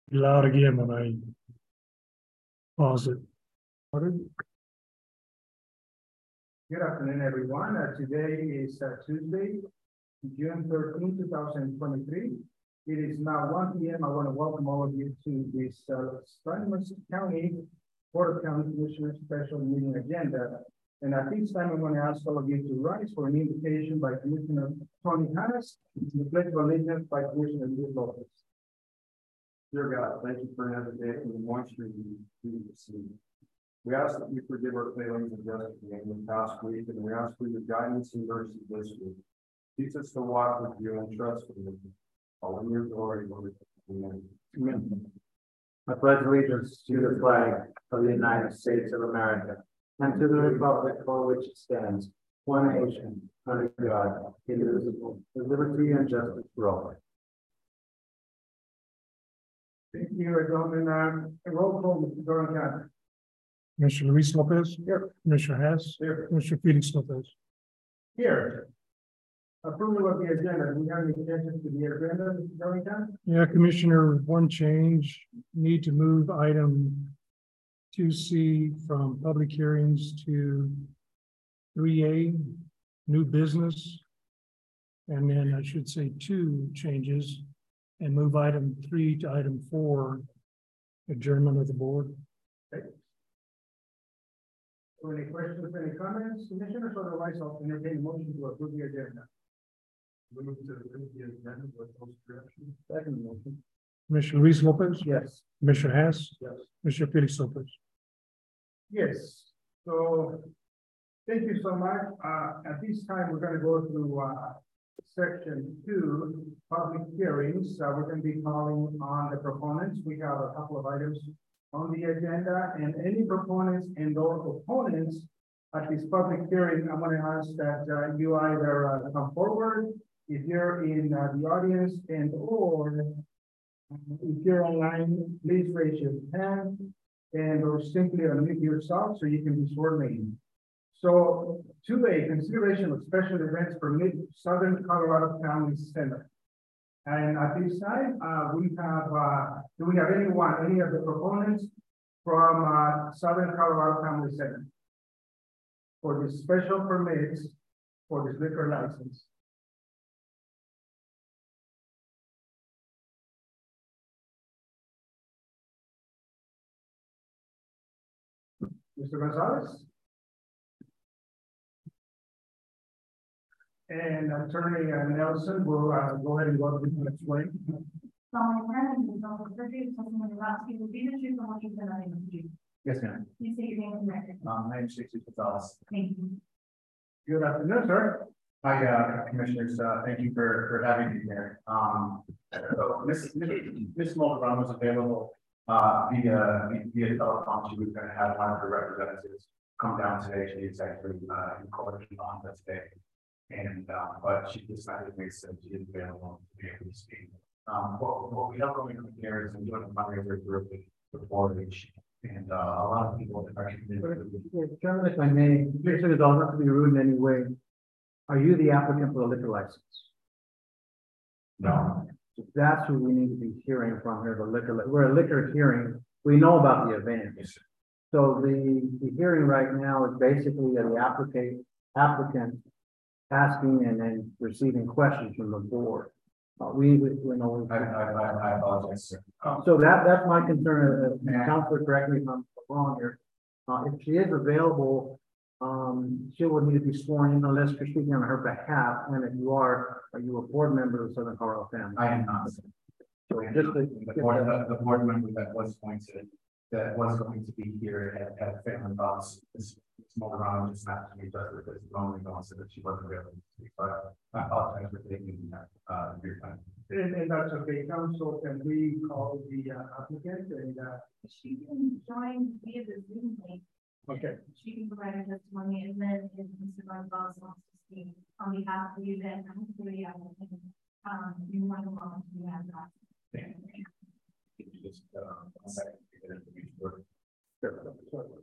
Loud again when I pause it. Good afternoon, everyone. Today is Tuesday, June 13, 2023. It is now 1 p.m. I want to welcome all of you to this Salinas County Board of County Commissioners special meeting agenda. And at this time, I'm going to ask all of you to rise for an invitation by Commissioner Tony Harris, the pledge of allegiance by Commissioner Luis Lopez. Dear God, thank you for another day and the moisture we receive. We ask that you forgive our failings and justice in the past week, and we ask for your guidance and mercy this week. Teach us to walk with you and trust in you. All in your glory, Lord. Amen. Amen. I pledge allegiance to the flag of the United States of America and to the republic for which it stands, one nation, under God, indivisible, with liberty and justice for all. Thank you, gentlemen. Roll call, Mr. Dorn. Commissioner Luis Lopez. Here. Commissioner Hess. Here. Commissioner Felix Lopez. Here. Approval of the agenda. Do we have any changes to the agenda, Mr. Dorn? Yeah, Commissioner, one change, need to move item 2C from public hearings to 3A, new business. And then I should say 2 changes and move item 3 to item 4, adjournment of the board. Okay. So any questions, any comments, commissioners? Otherwise, I'll entertain a motion to approve the agenda. Move to approve the agenda with those corrections. Second motion. Commissioner Luis Lopez. Yes. Commissioner Hess. Yes. Commissioner Felix Lopez. Yes. So thank you so much. At this time, we're going to go through section 2, public hearings. We're going to be calling on the proponents. We have a couple of items on the agenda, and any proponents and or opponents at this public hearing, I'm going to ask that you either come forward if you're in the audience, and or if you're online, please raise your hand and or simply unmute yourself so you can be sworn in. So 2A, consideration of special events for Southern Colorado County Center. And at this time, we have, do we have any of the proponents from Southern Colorado County Center for the special permits for this liquor license? Mr. Gonzalez? And Attorney Nelson will go ahead and go to the next way. Yes, ma'am. Please state your name and record. My name is Stacey Gonzalez. Thank you. Good afternoon, sir. Hi, commissioners. Thank you for having me here. So Ms. Mulderbaum was available via telephone. She was going to have one of her representatives come down today. She is actually in court on that today. And but she decided to make sense. She is available to be able to speak. What we have going on here is I'm doing a fundraiser group with 4-H, and a lot of people in our community. Chairman, if I may, Commissioners, I'll not to be rude in any way. Are you the applicant for the liquor license? No. That's who we need to be hearing from here. We're a liquor hearing. We know about the event. So the hearing right now is basically the applicant asking and then receiving questions from the board. We know. I apologize, sir. So that's my concern. Counselor, correct me if I'm wrong here. If she is available, she will need to be sworn in unless you're speaking on her behalf. And if you are you a board member of the Southern Colorado family? I am not. So just The board member that was going to be here at family boss is more around just not to be just because it's only going so that she wasn't able to speak. But I apologize for taking your time. And that's okay. Council, can we call the applicant and She can join via the Zoom link. okay. She can provide her testimony, and then if Mr. Gonzalez wants to speak on behalf of you, then I'm sure you have you want to welcome to have that. Thank you. Just a second to get information. Sure.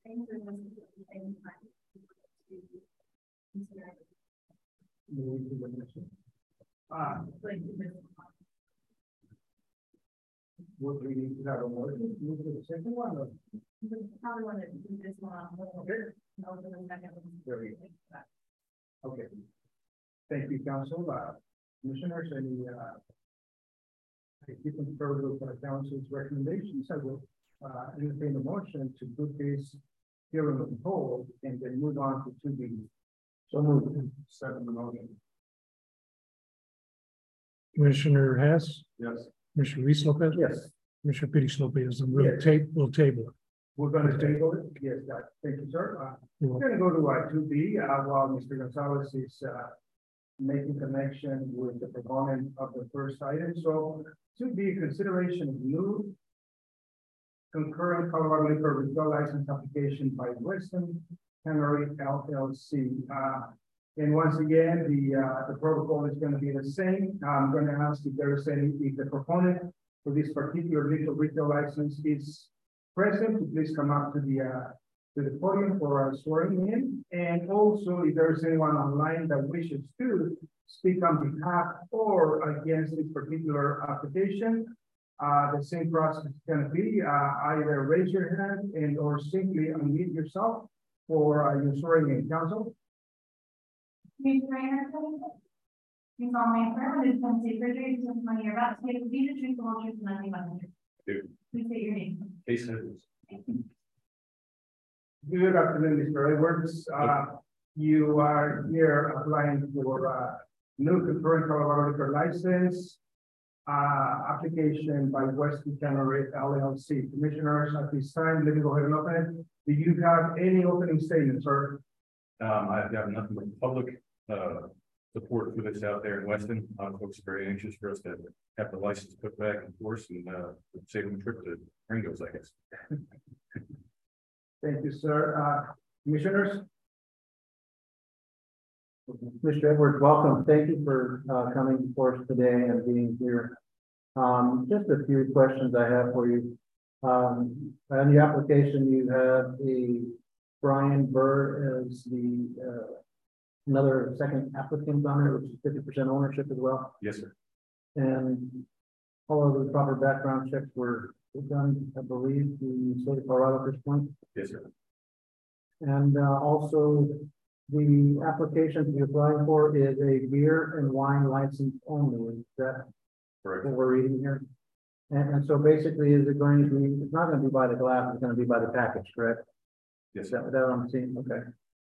think that this is the same time. Like, would we need to have a motion, move to the second one, or? Probably want to do this one. Okay. Over the second one. Very good. Okay. Thank you, council. Commissioners, any, if you concur with council's recommendations, I will, entertain a motion to put this hearing on hold and then move on to 2B. So move. Second the motion. Commissioner Hess, Yes. Commissioner Luis Lopez, Yes. Commissioner Pettis Lopez, and Yes. we'll table it. We're gonna table it. Yes, thank you, sir. We're gonna go to 2B, while Mr. Gonzalez is, making connection with the proponent of the first item. So 2B, consideration of new concurrent Colorado liquor retail license application by Weston Cannery LLC. And once again, the protocol is going to be the same. I'm going to ask if there is if the proponent for this particular retail license is present, to please come up to the podium for swearing in. And also, if there is anyone online that wishes to speak on behalf or against this particular application, the same process is going to be either raise your hand and or simply unmute yourself for your swearing in. Council. Please you solemnly affirm this comes to perjury to testimony you're about to give to be the truth, the whole truth, and nothing but the truth. Do. Please state your name. Case Edwards. Good afternoon, Mr. Edwards. You are here applying for new concurrent Colorado liquor license application by Weston Cannery LLC. Commissioners, at this time, let me go ahead and open it. Do you have any opening statements, sir? I've got nothing but public support for this out there in Weston. Folks are very anxious for us to have the license put back in force and save them a trip to Ringo's, I guess. Thank you, sir. Commissioners? Mr. Edwards, welcome. Thank you for coming before us today and being here. Just a few questions I have for you. On the application, you have Brian Burr as another second applicant on it, which is 50% ownership as well. Yes, sir. And all of the proper background checks were done, I believe, in the state of Colorado at this point. Yes, sir. And also, the application you're applying for is a beer and wine license only. Is that Correct. what we're reading here? And so basically, is it going to be, it's not going to be by the glass, it's going to be by the package, correct? Yes, Is sir. that what I'm seeing? Okay.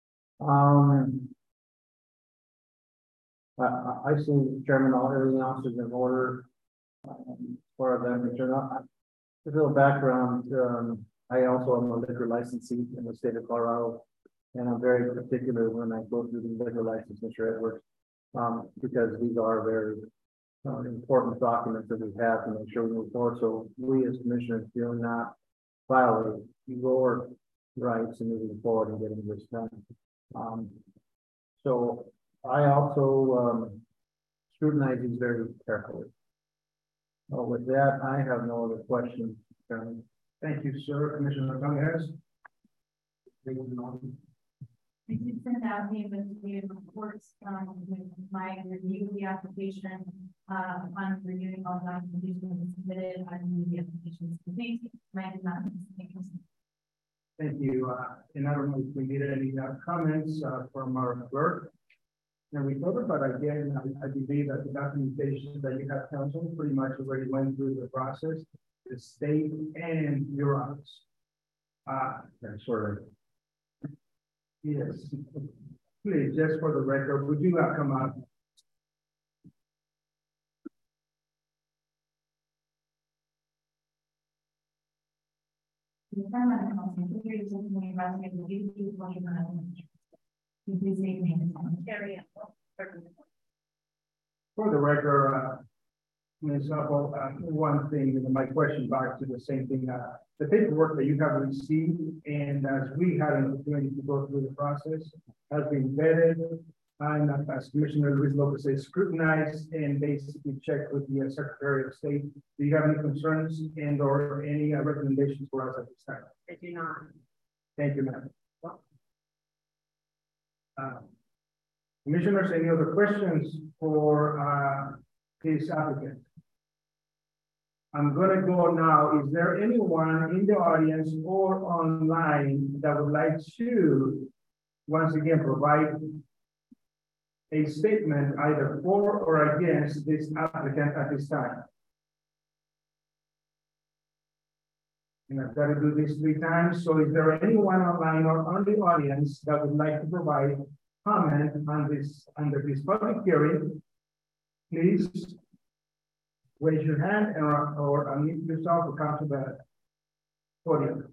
I see, Chairman, everything else is in order. As far as I'm concerned, just a little background. I also am a liquor licensee in the state of Colorado, and I'm very particular when I go through the liquor license, Mr. Edwards, because these are very important documents that we have to make sure we move forward. So we as commissioners do not violate your rights in moving forward and getting this done. So I also scrutinize these very carefully. With that, I have no other questions, Chairman. Thank you, sir. Commissioner Gonzalez. I did send out the investigative reports, with my review of the application, on reviewing all documentation submitted, I reviewed the applications complete, and I did not make mistakes. Thank you. And I don't know if we needed any comments from our clerk. And we covered, but again, I believe that the documentation that you have, counsel, pretty much already went through the process, the state and your office. Sort of. Yes. Please, just for the record, would you come up? For the record, Ms. Apple, one thing, my question back to the same thing, the paperwork that you have received, and as we had an opportunity to go through the process, has been vetted, and as Commissioner Luis Lopez says, scrutinized and basically checked with the Secretary of State. Do you have any concerns and or any recommendations for us at this time? I do not. Thank you, ma'am. Commissioners, any other questions for this applicant? I'm gonna go now. Is there anyone in the audience or online that would like to, once again, provide a statement either for or against this applicant at this time? And I've got to do this 3 times. So is there anyone online or on the audience that would like to provide comment on this, under this public hearing? Please raise your hand or unmute yourself or come to the podium.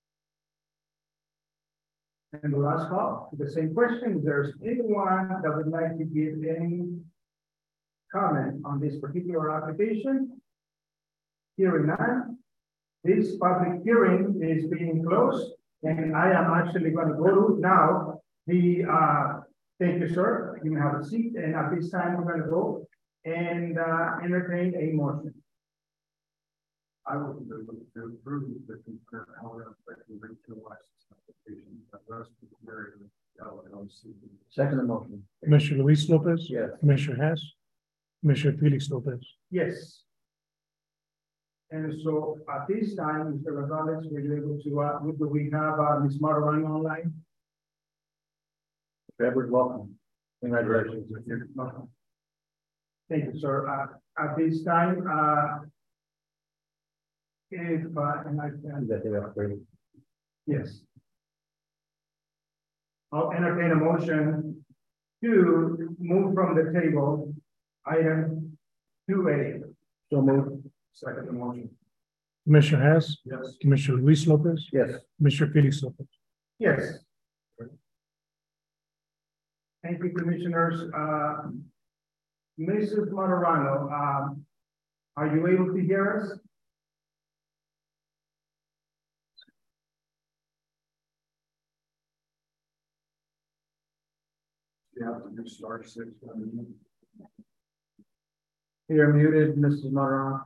And the last call, the same question. If there's anyone that would like to give any comment on this particular application, hearing none, this public hearing is being closed, and I am actually going to go to now the, thank you, sir. You may have a seat, and at this time, we're going to go and entertain a motion. I will move to approve the concurrent hour retail license application. Second motion. Commissioner Luis Lopez. Yes. Commissioner Hess. Commissioner Felix Lopez. Yes. And so at this time, Mr. Gonzalez, were you able to, do we have Ms. Marwan online? Edward, welcome. Congratulations. Thank you, sir. At this time, if, and I can, yes. I'll entertain a motion to move from the table item 2A. So moved. Second motion. Commissioner Hess. Yes. Commissioner Luis Lopez. Yes. Commissioner Felix Lopez. Yes. Thank you, commissioners. Mrs. Martorano, are you able to hear us? You have to do star 6. You're muted, Mrs. Martorano.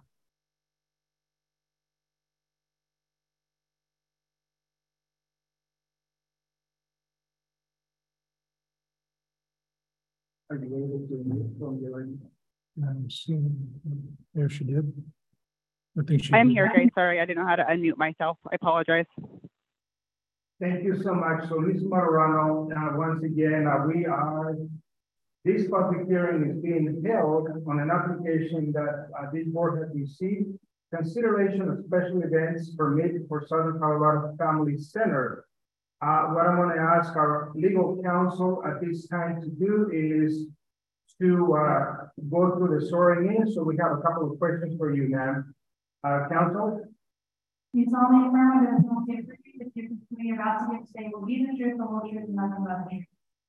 Are you able to mute from the line? I'm seeing, there she did. I think she. I'm did. here, guys. Sorry, I didn't know how to unmute myself. I apologize. Thank you so much. So, Ms. Martorano, once again, this public hearing is being held on an application that this board has received. Consideration of special events permit for Southern Colorado Family Center. What I'm going to ask our legal counsel at this time to do is to go through the swearing in. So we have a couple of questions for you, ma'am. Counsel? You solemnly affirm that the testimony that you're about to give today will be the truth, the whole truth, and nothing but the truth.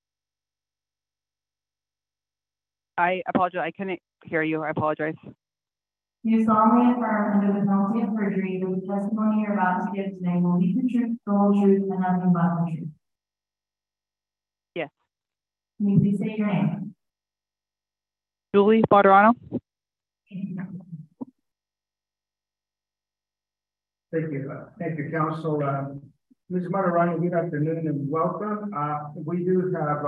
I apologize. I couldn't hear you. I apologize. You solemnly affirm under the penalty of perjury that the testimony you're about to give today will be the truth, the whole truth, and nothing but the truth. Yes. Can you please say your name? Julie Martorano. Thank you, counsel. Ms. Martorano, good afternoon and welcome. We do have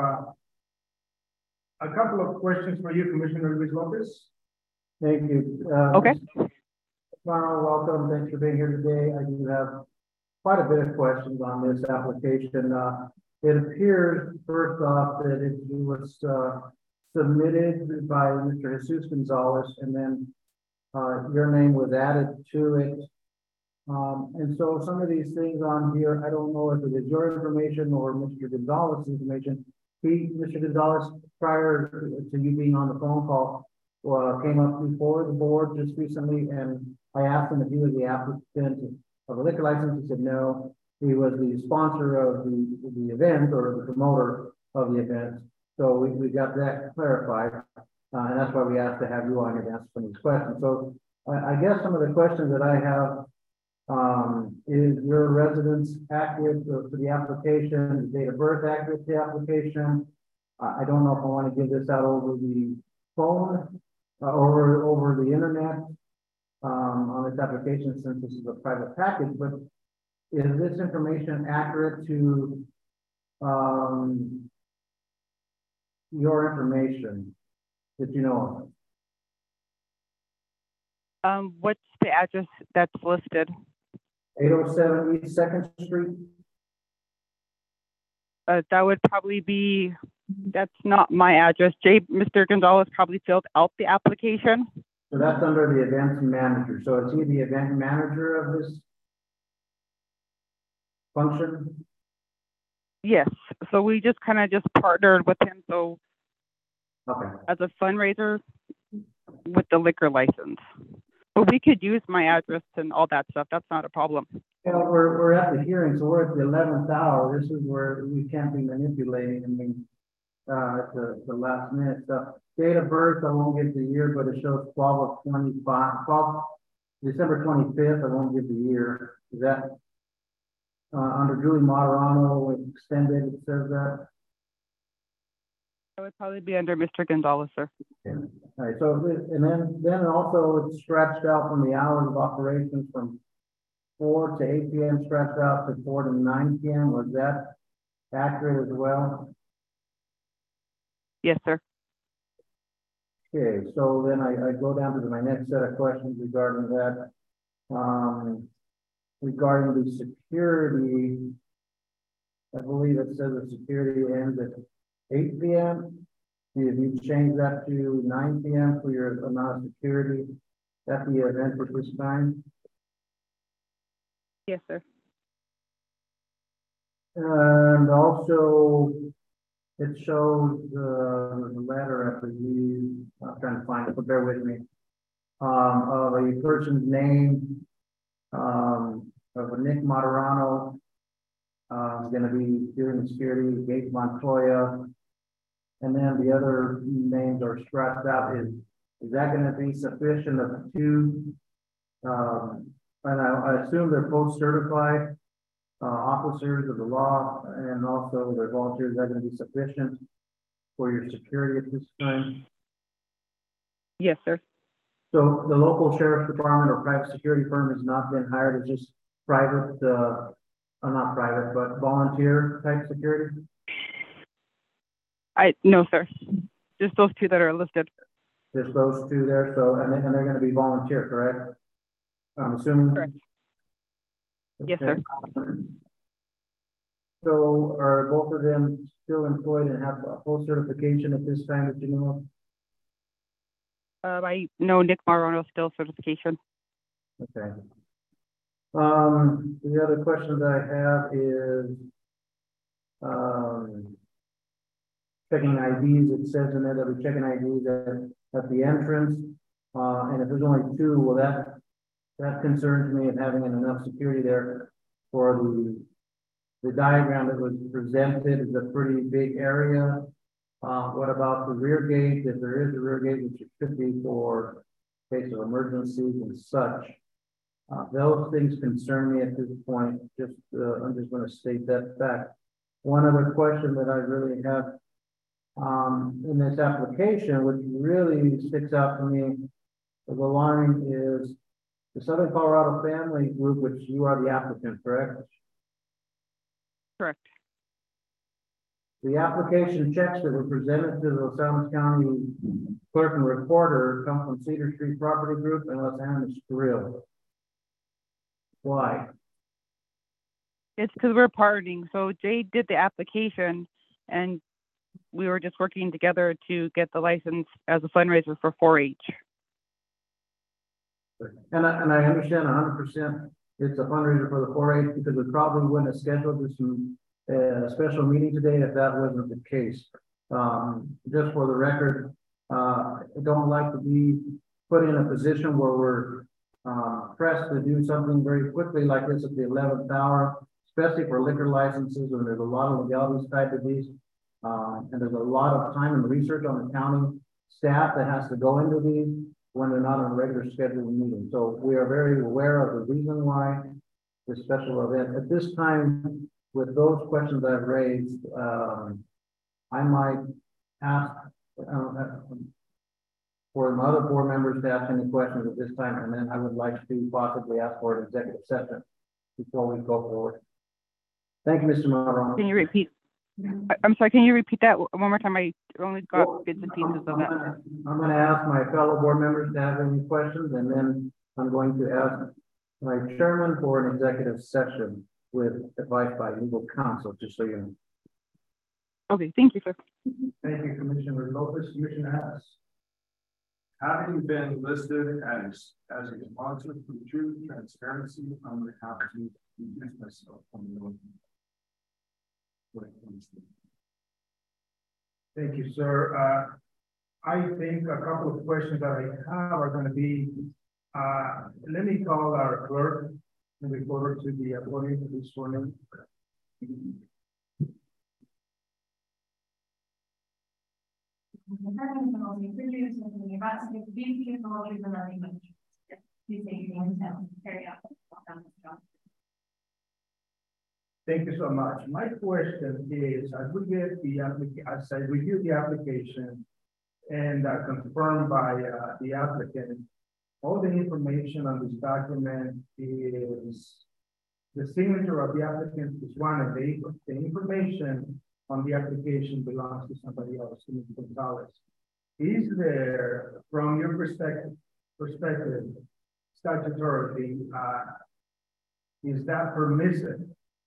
a couple of questions for you, Commissioner Luis Lopez. Thank you. Okay. Ronald, welcome. Thanks for being here today. I do have quite a bit of questions on this application. It appears, first off, that it was submitted by Mr. Jesus Gonzalez, and then your name was added to it. And so some of these things on here, I don't know if it is your information or Mr. Gonzalez's information. Mr. Gonzalez, prior to you being on the phone call, came up before the board just recently, and I asked him if he was the applicant of a liquor license. He said no. He was the sponsor of the event or the promoter of the event. So we got that clarified, and that's why we asked to have you on here to answer some of these questions. So I guess some of the questions that I have is your residence accurate for the application, the date of birth accurate to the application? I don't know if I want to give this out over the phone, over the internet on this application, since this is a private package, but is this information accurate to, your information that you know of? What's the address that's listed? 807 East Second Street? That would probably be, that's not my address. Mr. Gonzalez probably filled out the application. So that's under the event manager. So is he the event manager of this function? Yes, so we just kind of just partnered with him, so Okay. as a fundraiser with the liquor license. But we could use my address and all that stuff. That's not a problem. You know, we're at the hearing, so we're at the 11th hour. This is where we can't be manipulating. I mean, at the last minute stuff. Date of birth, I won't get the year, but it shows 12 December 25th. I won't get the year. Is that under Julie Moderano extended? It says that. That would probably be under Mr. Gonzalez, sir. All right, so, and then also it's scratched out from the hours of operations from 4 to 8 p.m. scratched out to 4 to 9 p.m. Was that accurate as well? Yes, sir. Okay, so then I go down to my next set of questions regarding that. Regarding the security, I believe it says the security ends at 8 p.m. If you change that to 9 p.m. for your amount of security at the event at this time? Yes, sir. And also, it shows the letter, I believe, I'm trying to find it, but bear with me, of a person's name, of a Nick Moderano, going to be doing security, Gates Montoya, and then the other names are scratched out. Is that going to be sufficient of two? And I assume they're both certified officers of the law, and also their volunteers. Is that going to be sufficient for your security at this time? Yes, sir. So the local sheriff's department or private security firm has not been hired, it's just private, not private, but volunteer type security? No, sir. Just those two that are listed. Just those two there, so, and they're gonna be volunteer, correct? I'm assuming? Correct. Yes, sir. So are both of them still employed and have a full certification at this time that you know of? I know Nick Marano still certification. Okay. The other question that I have is, checking IDs. It says in there that we're checking IDs at the entrance. And if there's only two, well, that concerns me of having enough security there for the diagram that was presented is a pretty big area. What about the rear gate? If there is a rear gate, which it could be for case of emergencies and such. Those things concern me at this point. I'm just going to state that fact. One other question that I really have in this application, which really sticks out to me as alarming, is the Southern Colorado Family Group, which you are the applicant, correct? Correct. The application checks that were presented to the Los Alamos County Clerk and Recorder come from Cedar Street Property Group and Los Alamos Grill. Why? It's because we're partnering. So Jay did the application and we were just working together to get the license as a fundraiser for 4-H. And I understand 100% it's a fundraiser for the 4-H because we probably wouldn't have scheduled this special meeting today if that wasn't the case. Just for the record, I don't like to be put in a position where we're pressed to do something very quickly like this at the 11th hour, especially for liquor licenses, when there's a lot of legalities tied to these. And there's a lot of time and research on the county staff that has to go into these when they're not on a regular scheduled meeting. So we are very aware of the reason why this special event. At this time, with those questions I've raised, I might ask for my other board members to ask any questions at this time, and then I would like to possibly ask for an executive session before we go forward. Thank you, Mr. Marrone. Can you repeat? I'm sorry, can you repeat that one more time? I only got Well, bits and pieces of that. I'm gonna ask my fellow board members to have any questions, and then I'm going to ask my chairman for an executive session with advice by legal counsel, just so you know. Okay, thank you, sir. Thank you, Commissioner Lopez. Commissioner Hess. Having been listed as a sponsor for true transparency, I'm going to have to use myself on the note. Thank you, sir. I think a couple of questions that I have are going to be, let me call our clerk and reporter to the podium for this morning. Thank you so much. My question is, as we get the as I review the application and confirmed by the applicant, all the information on this document is the signature of the applicant is one, and the information on the application belongs to somebody else, to Mr. Gonzalez. Is there, from your perspective, statutorily, is that permissive?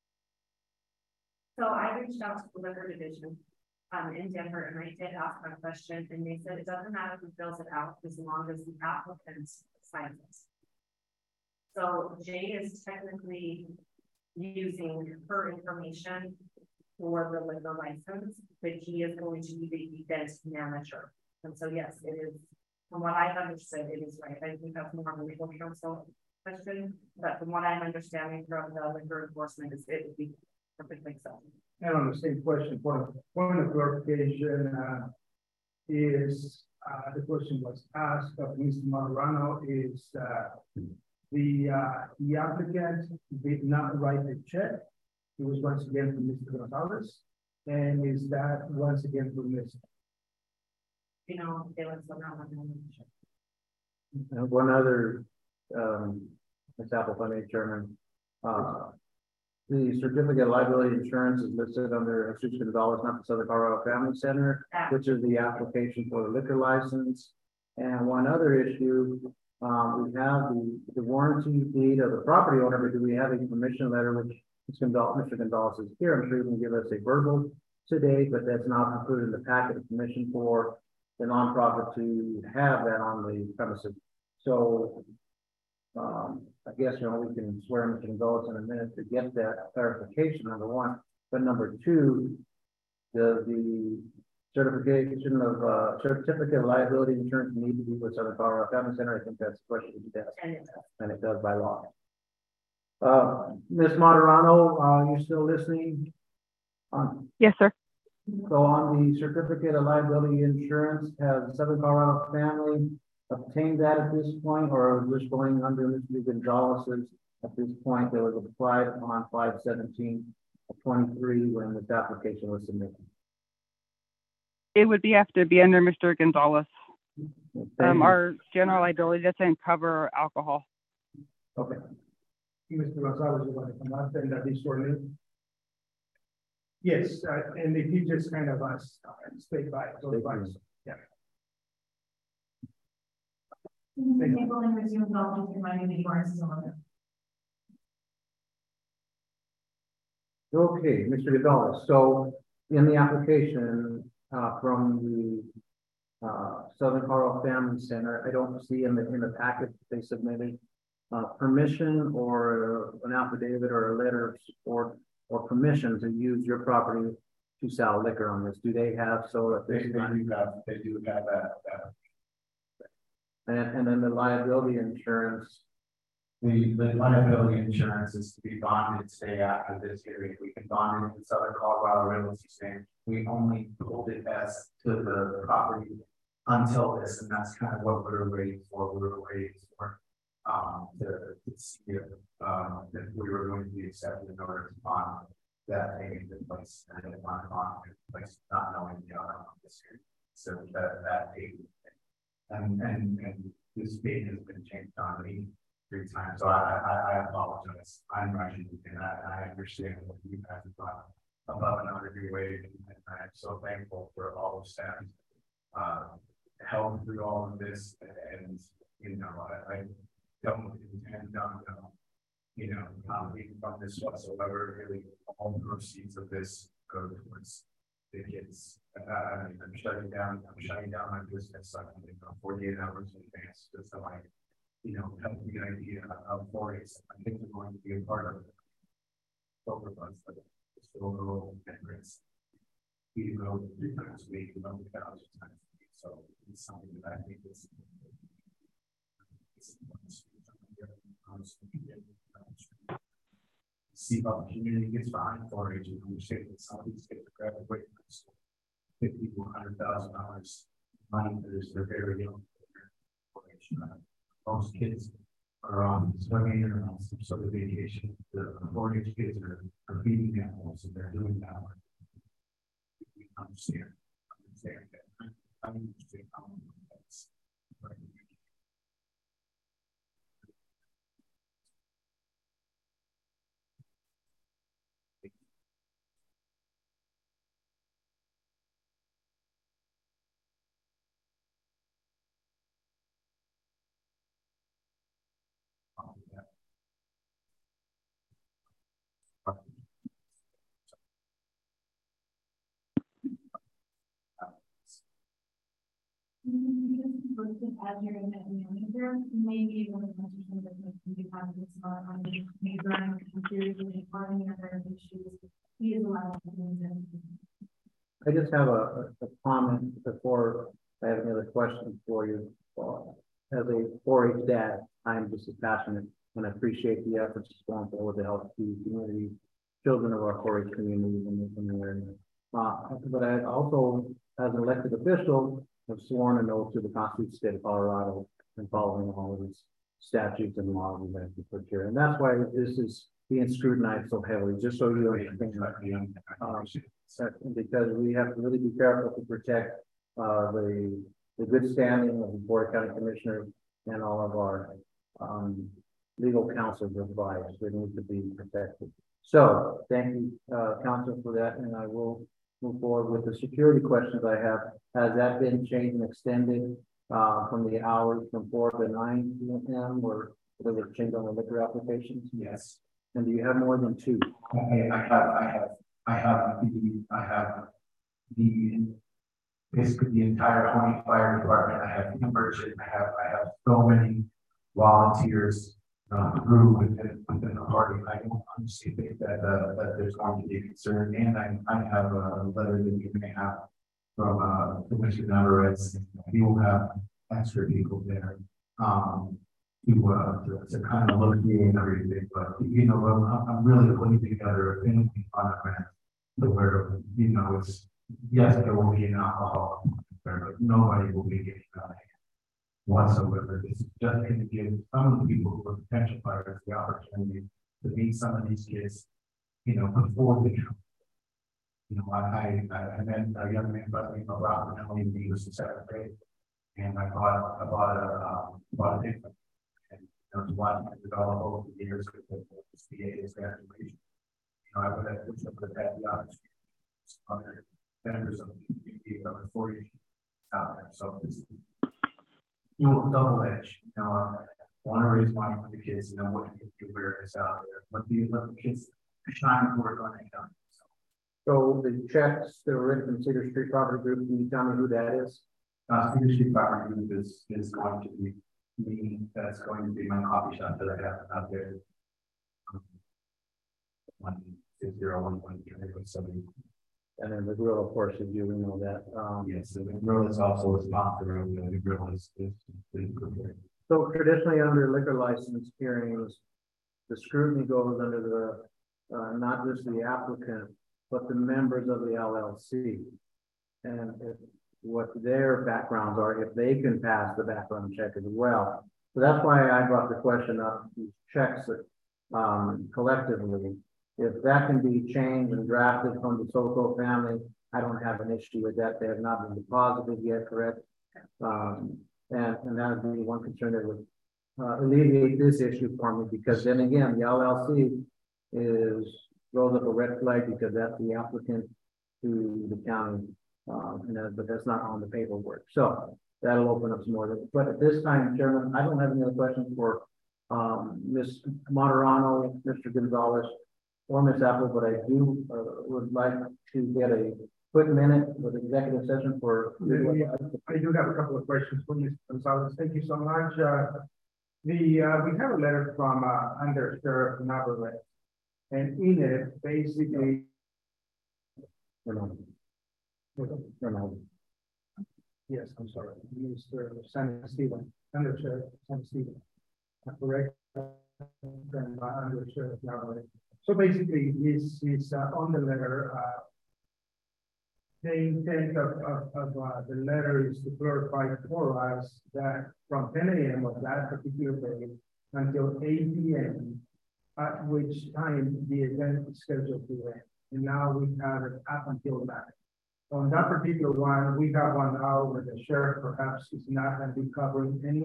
So I reached out to the liquor division in Denver, and I did ask my question, and they said it doesn't matter who fills it out as long as the applicant signs it. So Jay is technically using her information for the liquor license, but he is going to be the event manager. And so yes, it is, from what I've understood, it is right. I think that's more of a legal counsel question, but from what I'm understanding from the liquor enforcement is it would be perfectly so. And on the same question, point of clarification is the question was asked of Mr. Marrone is the applicant did not write the check. It was once again from Mr. Gonzalez, and is that once again from Mr. You know, they were somehow. One other example, if I may, Chairman. The certificate of liability insurance is listed under $600, not the Southern Colorado Family Center, which is the application for the liquor license. And one other issue, we have the warranty deed of the property owner, but do we have a permission letter, which Mr. Gonzalez is here. I'm sure he can give us a verbal today, but that's not included in the packet of permission for the nonprofit to have that on the premises. So I guess, you know, we can swear Mr. Gonzalez in a minute to get that clarification, number one. But number two, the certification of certificate of liability insurance need to be with Southern Colorado Family Center. I think that's the question you should ask, and it does by law. Ms. Marrone, you still listening? Yes, sir. So on the certificate of liability insurance, has Southern Colorado Family obtained that at this point, or is this going under Mr. Gonzalez's at this point that was applied on 5/17/23 when this application was submitted? It would have to be under Mr. Gonzalez. Our general liability doesn't cover alcohol. Okay. Mr. Gonzalez, you want to come up and be sworn in? Yes, and if you just kind of stay by. Yeah. Okay, Mr. Gonzalez. So in the application from the Southern Colorado Family Center, I don't see in the packet they submitted permission or an affidavit or a letter of support or permission to use your property to sell liquor on this. Do they have so at this time? They do have that. And then the liability insurance. The liability insurance is to be bonded, say after this hearing, we can bond it in Southern Colorado Realty Exchange. We only hold it as to the property until this, and that's kind of what we're waiting for. We were waiting for to see if we were going to be accepted in order to bond that payment in place and then bond in place, not knowing the outcome of this hearing. So that payment and this date has been changed on me. 3 times, so I apologize. I'm rushing, and I understand what you guys have done above and under your way, and I'm so thankful for all the staff. Help through all of this, and you know, I don't intend on, not being from this whatsoever. Really, all the proceeds of this go towards the kids. I'm shutting down my business. I'm 48 hours in advance, just so I, have the idea of 4 I think we're going to be a part of it. Over us, but it's still go and risk. We go 3 times a week, 1,000 times a week. So it's something that I think is see how the community gets behind 4-H and understand that some of these kids are graduating $50,000 to $100,000 money that is their very young. Most kids are on swimming or on some sort of vacation. The 4-H kids are feeding animals and they're doing that. We understand that. I understand how that's right. As your manager, maybe one of the questions that you have this on the neighbor and security or any other issues. He is allowed to do that. I just have a comment before I have any other questions for you. As a 4-H dad, I'm just as passionate and I appreciate the efforts going forward to help the community, children of our 4-H community in the area. But I also, as an elected official, have sworn an oath to the Constitution of the State of Colorado and following all of these statutes and laws that have been put here. And that's why this is being scrutinized so heavily, just so you understand. Because we have to really be careful to protect the good standing of the Board of County Commissioners and all of our legal counsel advice. They need to be protected. So thank you, counsel, for that, and I will move forward with the security questions I have. Has that been changed and extended from the hours from 4 to 9 p.m. or was it changed on the liquor applications? Yes. And do you have more than 2? I have basically the entire county fire department. I have the merchant. I have so many volunteers grew within the party. I don't honestly think that there's going to be a concern. And I have a letter that you may have from Commissioner Navarrete. He will have extra people there to kind of look through and everything. But I'm really putting together a family fun event where it's yes, there will be an alcohol there, but nobody will be getting out of hand whatsoever. This is just going to give some of the people who are potential fighters the opportunity to meet some of these kids, before they come. I met a young man by the name of Robert, and he was in 7th grade, and I bought a different, and I was watching it develop over the years with the VA's graduation. I would have had the opportunity other members of the community that were 40 out there. So it's double edged. I want to raise money for the kids, what you do where it's out there. Let the kids shine work on it. So the checks that were written from Cedar Street Property Group, can you tell me who that is? Cedar Street Property Group is going to be me. That's going to be my coffee shop that I have out there. 16011 And then the grill, of course, is you, we know that. Yes, the grill is also a sponsor of the grill is So traditionally under liquor license hearings, the scrutiny goes under the, not just the applicant, but the members of the LLC. And what their backgrounds are, if they can pass the background check as well. So that's why I brought the question up, these checks that, collectively, if that can be changed and drafted from the Soto family, I don't have an issue with that. They have not been deposited yet, correct? And that would be one concern that would alleviate this issue for me, because then again, the LLC throws up a red flag because that's the applicant to the county. But that's not on the paperwork. So that'll open up some more. But at this time, Chairman, I don't have any other questions for Ms. Moderano, Mr. Gonzalez, or Ms. Apple, but I do would like to get a quick minute with executive session for. I do have a couple of questions for Ms. Gonzalez. Thank you so much. We have a letter from Under Sheriff Navarrete, and in it basically. Yes, I'm sorry, Mr. San Esteban, Under Sheriff San Esteban. Correct. Under Sheriff Navarrete. So basically, this is on the letter. The intent of the letter is to clarify for us that from 10 a.m. of that particular day until 8 p.m., at which time the event is scheduled to end. And now we have it up until that. On that particular one, we have 1 hour where the sheriff perhaps is not going to be covering any.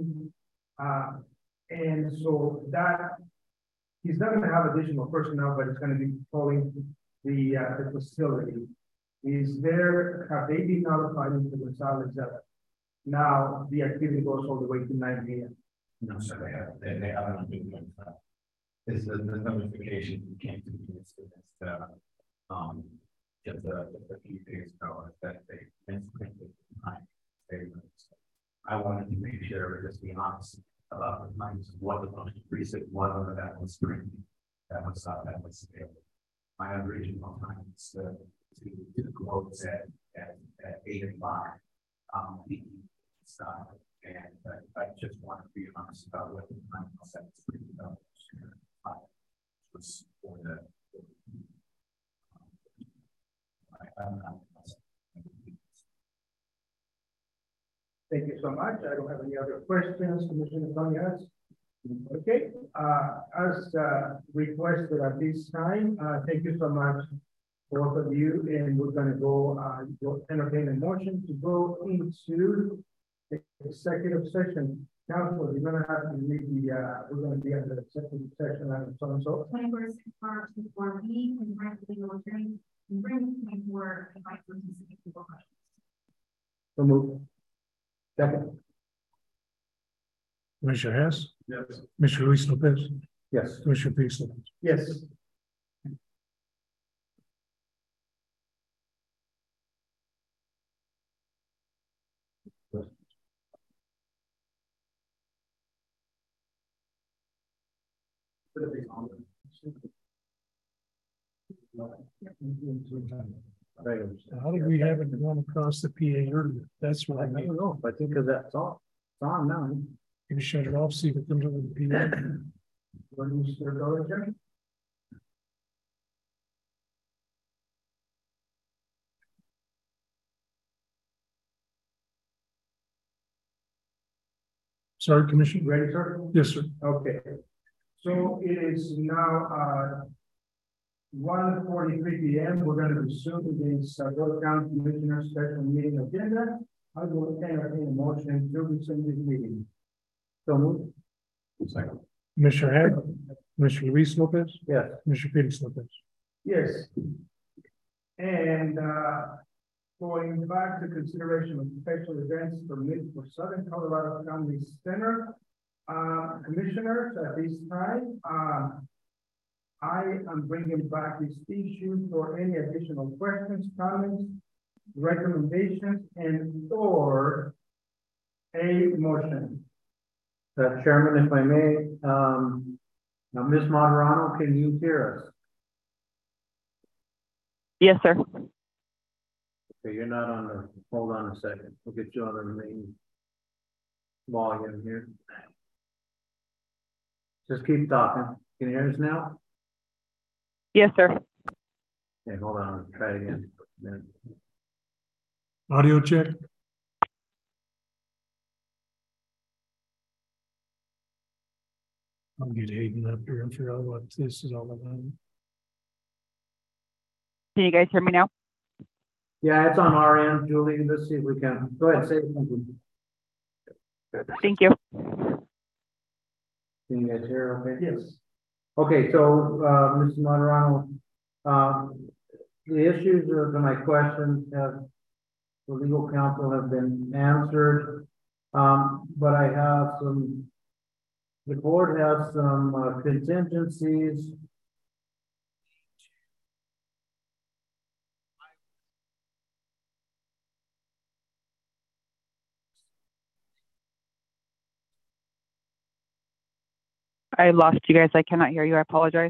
And so that he's not going to have additional personnel, but it's going to be controlling the facility. Have they been notified into Gonzalez that now the activity goes all the way to 9 p.m.? No, sir, they haven't been notified. This is the notification came to me just a few days ago that they I wanted to make sure, just be honest about what the most recent one that was screened that was my original time is to close at 8:05 and I just want to be honest about what the time was was for the Thank you so much. I don't have any other questions, Commissioner Tonyas. Okay, as requested at this time, thank you so much, both of you, and we're going to go entertain a motion to go into the executive session. Council, you're going to have to read we're going to be under the executive session and so and so. 21st March before me and bring legal attorney and bring for advice on specific legal questions. So move. Second. Commissioner Hess? Yes. Commissioner Luis Lopez? Yes. Commissioner Felix Lopez? Yes. How did we have it run across the PA earlier? That's what I don't know, but I think because that's all. It's on now. You shut it off, see if it comes over the PA. Sorry, Commissioner. Ready, sir? Yes, sir. Okay. So it is now 1:43 p.m. We're going to resume this Door County Commissioner special meeting agenda. I will entertain a motion to resume this meeting. So move. Second. Commissioner Hess? Commissioner Luis Lopez? Yes. Commissioner Felix Lopez? Yes. And going back to consideration of special events permitted for Southern Colorado County Center, commissioners, at this time, I am bringing back this issue for any additional questions, comments, recommendations, and or a motion. Chairman, if I may, now Ms. Moderano, can you hear us? Yes, sir. Okay, you're not on the, hold on a second. We'll get you on the main volume here. Just keep talking. Can you hear us now? Yes, sir. Okay, hold on, try it again. Audio check. I'll get Hayden up here and figure out what this is all about. Can you guys hear me now? Yeah, it's on our end, Julie. Let's see if we can. Go ahead, say something. Thank you. Can you guys hear okay? Yes. Okay, so, Mr. Moderano, the issues of my questions have, the legal counsel have been answered. But I have some, the board has some contingencies. I lost you guys. I cannot hear you. I apologize.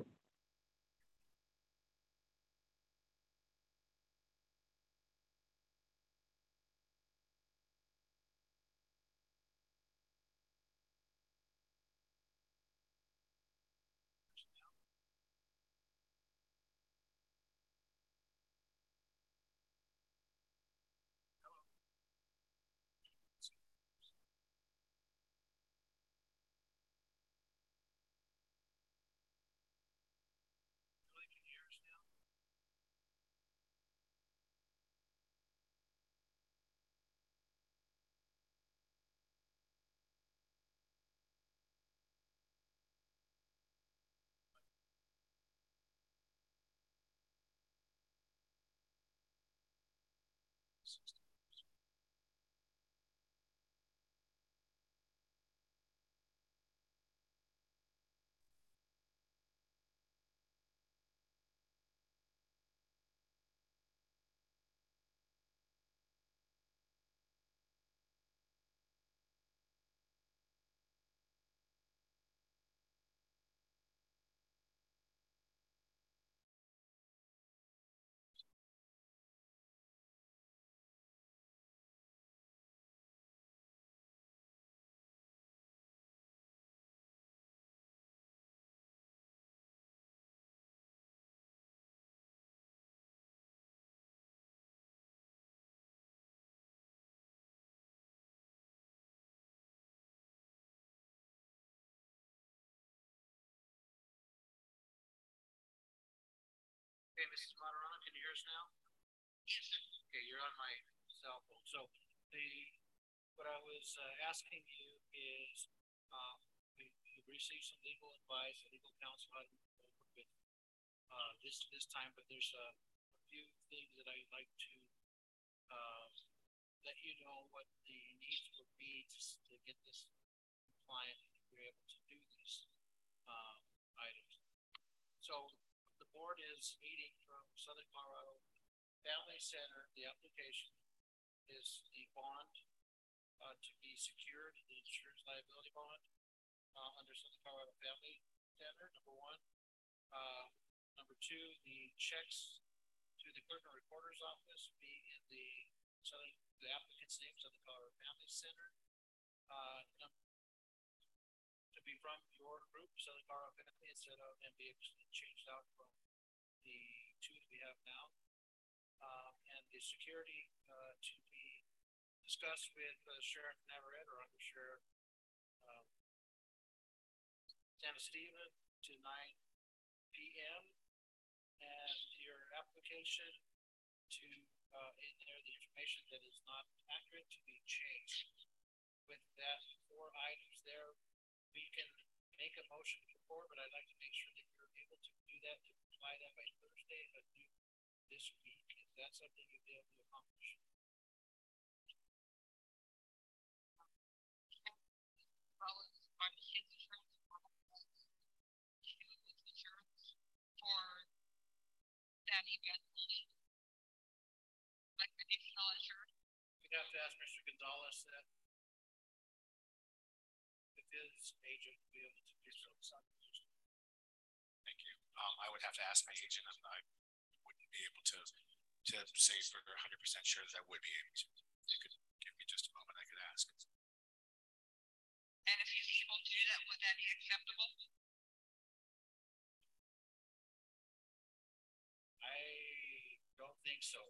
Okay, Mrs. Moderano, can you hear us now? Yes, sir. Okay, you're on my cell phone. So what I was asking you is, we received some legal advice, legal counsel how to move forward with this time, but there's a few things that I'd like to let you know what the needs would be to get this compliant and if we're able to do these items. So the board is meeting from Southern Colorado Family Center. The application is the bond to be secured, the insurance liability bond under Southern Colorado Family Center, number one. Number two, the checks to the clerk and recorder's office be in the applicant's name, Southern Colorado Family Center. To be from your group, Southern Colorado Family, instead of and be changed out from the two that we have now. And the security to be discussed with Sheriff Navarrete or Under Sheriff Santa Stephen to 9 p.m. And your application to in there the information that is not accurate to be changed. With that 4 items there, we can make a motion to report, but I'd like to make sure that you're able to do that, to apply that by Thursday, but do this week. Is that something you'll be able to accomplish? That event, like additional insurance. We'd have to ask Mr. Gonzalez that if his agent would be able to do so. Thank you. I would have to ask my agent, and I wouldn't be able to say for 100% sure that I would be able to. You could give me just a moment, I could ask. And if he's able to do that, would that be acceptable? I don't think so.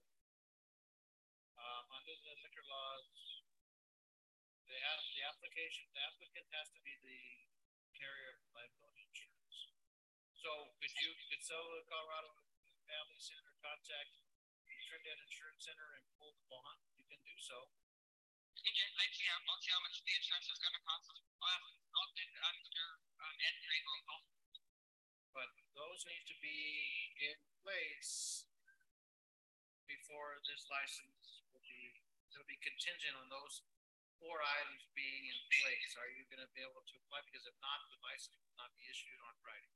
Under the liquor laws, they have the applicant has to be the carrier of liability insurance. So could Southern Colorado Family Center contact the Trinidad Insurance Center and pull the bond? You can do so. I'll see how much the insurance is gonna cost. I'll get Ed Drake on call. But those need to be in place before this license will be, it'll be contingent on those 4 items being in place. Are you gonna be able to apply? Because if not, the license will not be issued on Friday.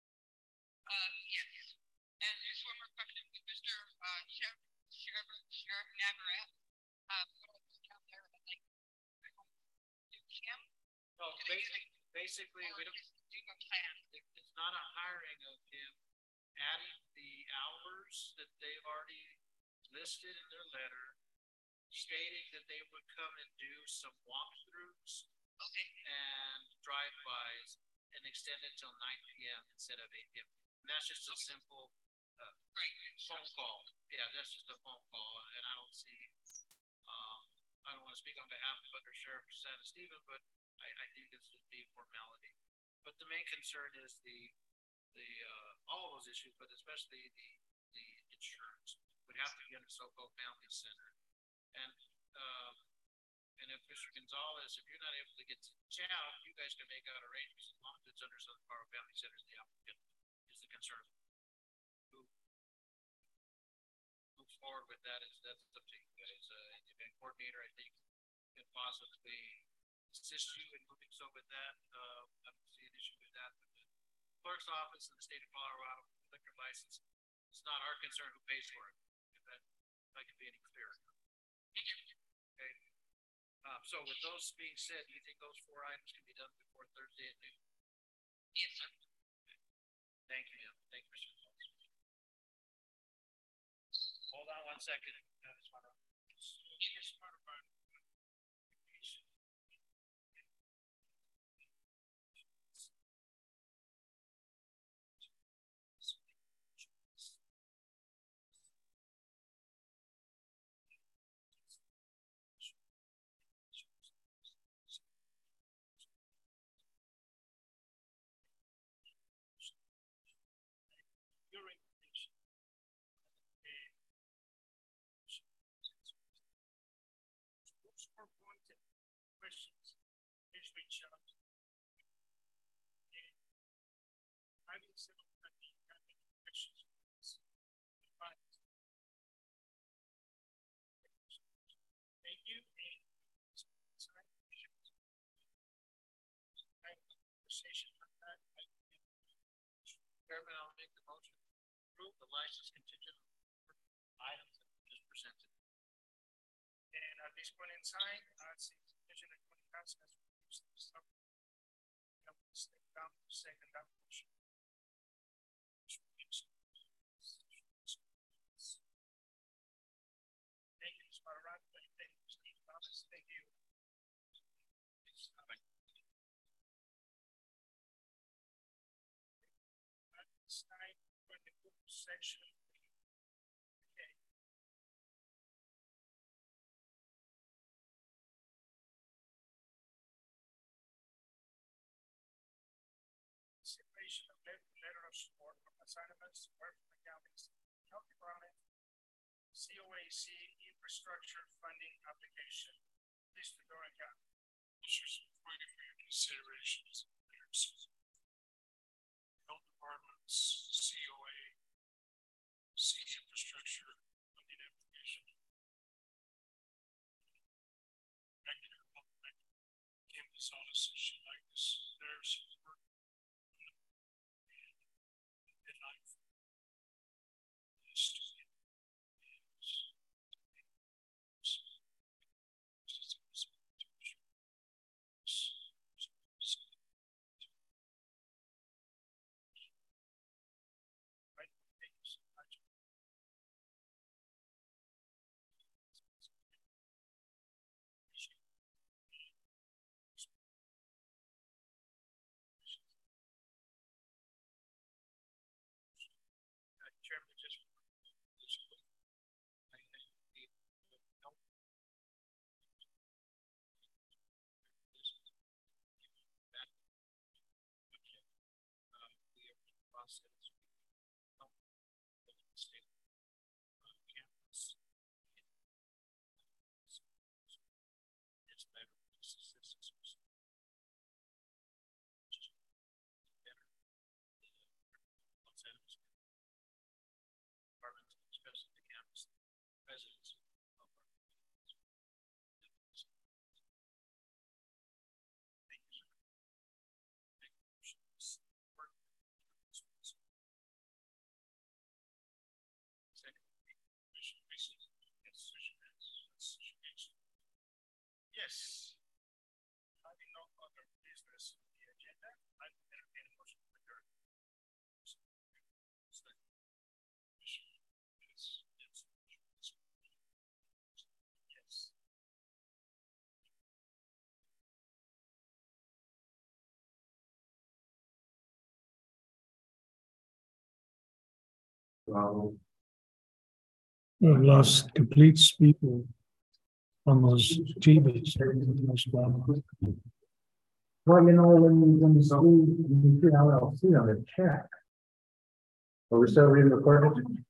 Yes. And just one more question with Mr. Sheriff Navarette. What I think out there, like, him? No, basically, we don't. It's not a hiring of him, adding the hours that they've already listed in their letter, stating that they would come and do some walkthroughs. Okay. And drive-bys and extend it till 9 p.m. instead of 8 p.m. And that's just a simple phone call. Yeah, that's just a phone call, and I don't see. I don't want to speak on behalf of Under Sheriff San Esteban, but I think this would be formality. But the main concern is the all of those issues, but especially the insurance would have to be under SoCo Family Center. And if Mr. Gonzalez, if you're not able to get to town, you guys can make out arrangements as long as it's under Southern Colorado Family Center. The applicant is the concern. Who moves forward with that that's up to you guys. The event coordinator, I think, can possibly assist you in moving so with that. I don't see an issue with that. But the clerk's office in the state of Colorado liquor license, it's not our concern who pays for it. If I can be any clearer. Okay. So with those being said, do you think those 4 items can be done before Thursday at noon? Yes, sir. Thank you, ma'am. Thank you, Mr. Hold on 1 second. Your information. Those are pointed questions. Please reach out. And I will send out any questions. Thank you. Conversation on that. Chairman, I'll make the motion to approve the license contingent items that were just presented. And at this point in time, since Commissioner Cuentas has reduced the stuff, I will step down to second that motion. Thank you, Ms. Barran. Thank you, Steve Thomas. Thank you. This time, we're going to go to section. Okay. Consideration of letter of support from assignments, work from the county's health department, COAC infrastructure funding application. Please, the Doran County. Issues for your considerations. Health department's COA, infrastructure funding application. Regular public Kim Gonzalez says she liked this. There's support. And deadline for the student Chairman, just I've lost complete people on those TVs. Well, you know, when you see LLC on the check. Are we still reading the recording?